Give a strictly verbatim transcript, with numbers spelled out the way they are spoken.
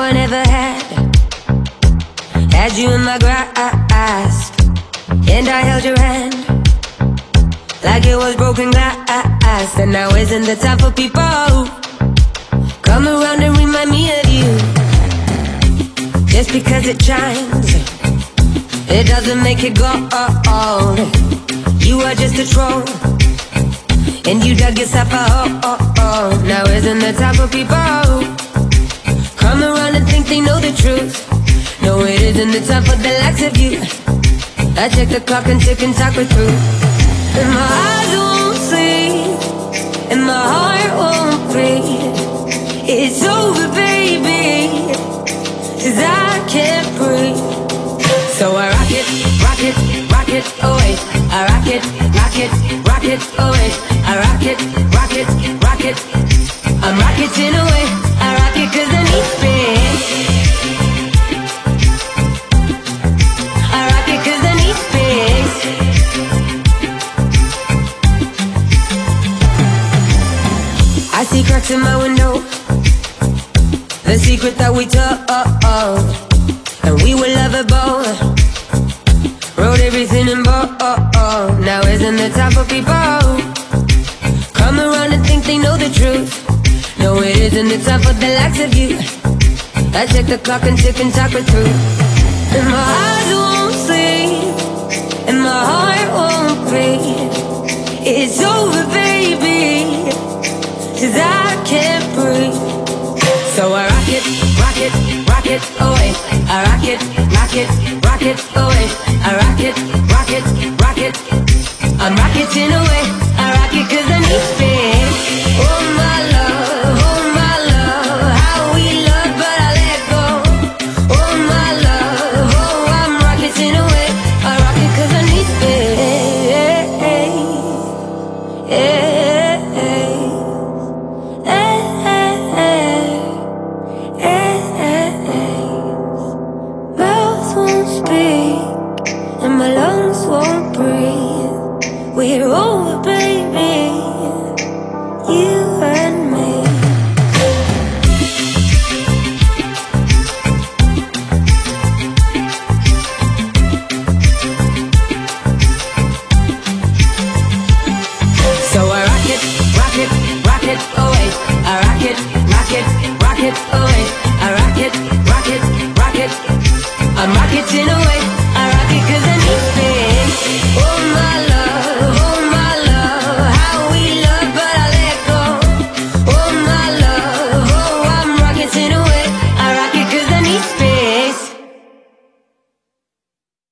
I never had Had you in my grasp, and I held your hand like it was broken glass. And now isn't the time for people come around and remind me of you. Just because it shines, it doesn't make it gold. You are just a troll, and you dug yourself a hole. Now isn't the time for people come around and think they know the truth. No, it isn't the time for the likes of you. I check the clock and tick and talk her through. And my eyes won't sleep, and my heart won't beat. It's over, baby, 'cause I can't breathe. So I rock it, rock it, rock it away. I rock it, rock it, rock it away. I rock it, rock it, rock it. I'm rocketing away. I rock it 'cause I need space. I rock it 'cause I need space. I see cracks in my window, the secret that we told, and we were lovable. Wrote everything in bold. Now isn't the time for people come around and think they know the truth. No, it isn't the time for the likes of you. I check the clock and tick and talk her through. And my eyes won't sleep, and my heart won't beat. It's over, baby, 'cause I can't breathe. So I rock it, rock it, rock it away. I rock it, rock it, rock it away. I rock it, rock it, rock it. I'm rocketing away.